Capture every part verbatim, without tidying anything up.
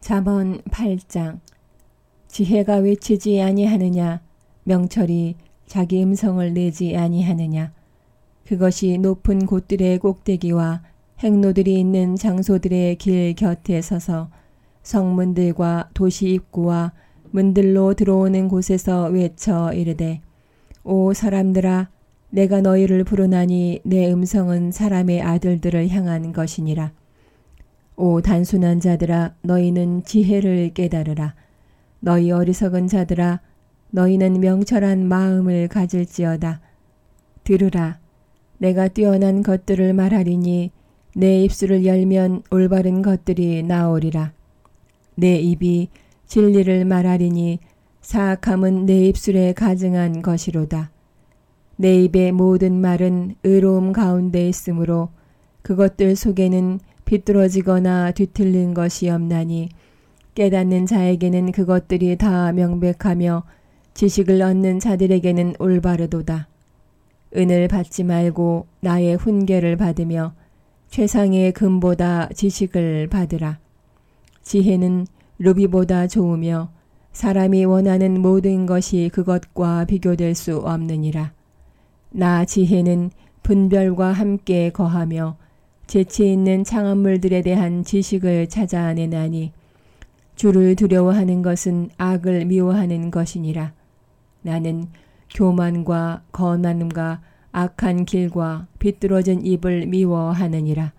잠언 팔 장. 지혜가 외치지 아니하느냐, 명철이 자기 음성을 내지 아니하느냐. 그것이 높은 곳들의 꼭대기와 행로들이 있는 장소들의 길 곁에 서서 성문들과 도시 입구와 문들로 들어오는 곳에서 외쳐 이르되, 오 사람들아, 내가 너희를 부르나니 내 음성은 사람의 아들들을 향한 것이니라. 오 단순한 자들아, 너희는 지혜를 깨달으라. 너희 어리석은 자들아, 너희는 명철한 마음을 가질지어다. 들으라. 내가 뛰어난 것들을 말하리니 내 입술을 열면 올바른 것들이 나오리라. 내 입이 진리를 말하리니 사악함은 내 입술에 가증한 것이로다. 내 입의 모든 말은 의로움 가운데 있으므로 그것들 속에는 비뚤어지거나 뒤틀린 것이 없나니 깨닫는 자에게는 그것들이 다 명백하며 지식을 얻는 자들에게는 올바르도다. 은을 받지 말고 나의 훈계를 받으며 최상의 금보다 지식을 받으라. 지혜는 루비보다 좋으며 사람이 원하는 모든 것이 그것과 비교될 수 없느니라. 나 지혜는 분별과 함께 거하며 재치 있는 창업물들에 대한 지식을 찾아내나니 주를 두려워하는 것은 악을 미워하는 것이니라. 나는 교만과 거만과 악한 길과 비뚤어진 입을 미워하느니라.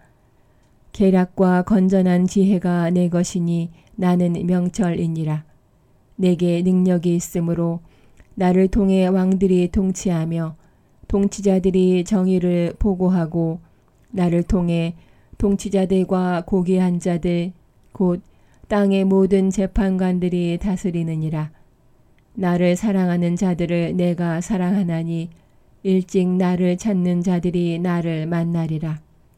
계략과 건전한 지혜가 내 것이니 나는 명철이니라. 내게 능력이 있으므로 나를 통해 왕들이 통치하며 통치자들이 정의를 보고하고 나를 통해 통치자들과 고귀한 자들 곧 땅의 모든 재판관들이 다스리느니라. 나를 사랑하는 자들을 내가 사랑하나니 일찍 나를 찾는 자들이 나를 만나리라.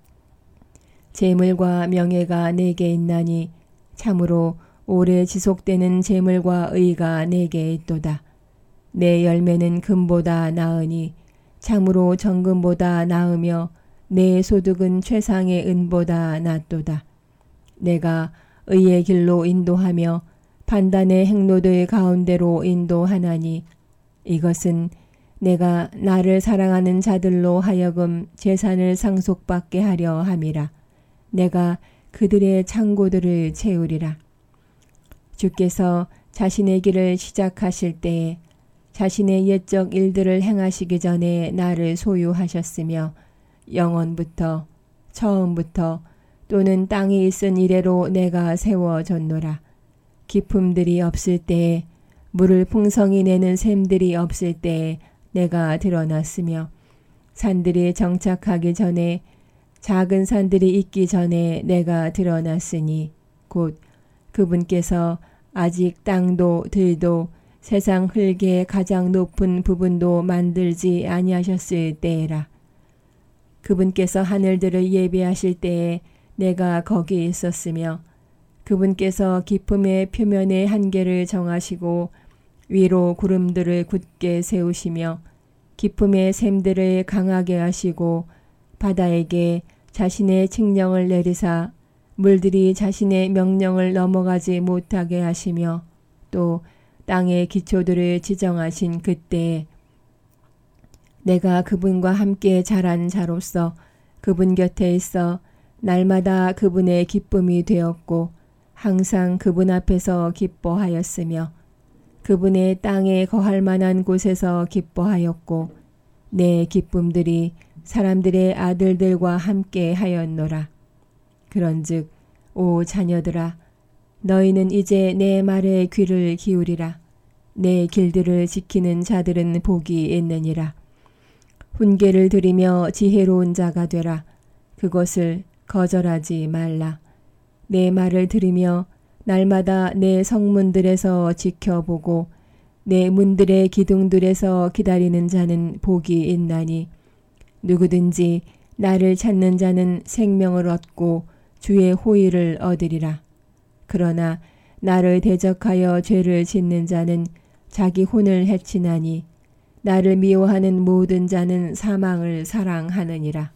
재물과 명예가 내게 있나니 참으로 오래 지속되는 재물과 의가 내게 있도다. 내 열매는 금보다 나으니 참으로 정금보다 나으며 내 소득은 최상의 은보다 낫도다. 내가 의의 길로 인도하며 판단의 행로들 가운데로 인도하나니 이것은 내가 나를 사랑하는 자들로 하여금 재산을 상속받게 하려 함이라. 내가 그들의 창고들을 채우리라. 주께서 자신의 길을 시작하실 때에 자신의 옛적 일들을 행하시기 전에 나를 소유하셨으며 영원부터 처음부터 또는 땅이 있은 이래로 내가 세워졌노라. 기품들이 없을 때에 물을 풍성히 내는 샘들이 없을 때에 내가 드러났으며 산들이 정착하기 전에 작은 산들이 있기 전에 내가 드러났으니 곧 그분께서 아직 땅도 들도 세상 흙의 가장 높은 부분도 만들지 아니하셨을 때에라. 그분께서 하늘들을 예비하실 때에 내가 거기 있었으며 그분께서 기품의 표면의 한계를 정하시고 위로 구름들을 굳게 세우시며 기품의 샘들을 강하게 하시고 바다에게 자신의 칙령을 내리사 물들이 자신의 명령을 넘어가지 못하게 하시며 또 땅의 기초들을 지정하신 그때에 내가 그분과 함께 자란 자로서 그분 곁에 있어 날마다 그분의 기쁨이 되었고 항상 그분 앞에서 기뻐하였으며 그분의 땅에 거할 만한 곳에서 기뻐하였고 내 기쁨들이 사람들의 아들들과 함께 하였노라. 그런즉 오 자녀들아, 너희는 이제 내 말에 귀를 기울이라. 내 길들을 지키는 자들은 복이 있느니라. 훈계를 들이며 지혜로운 자가 되라. 그것을 거절하지 말라. 내 말을 들으며 날마다 내 성문들에서 지켜보고 내 문들의 기둥들에서 기다리는 자는 복이 있나니 누구든지 나를 찾는 자는 생명을 얻고 주의 호의를 얻으리라. 그러나 나를 대적하여 죄를 짓는 자는 자기 혼을 해치나니 나를 미워하는 모든 자는 사망을 사랑하느니라.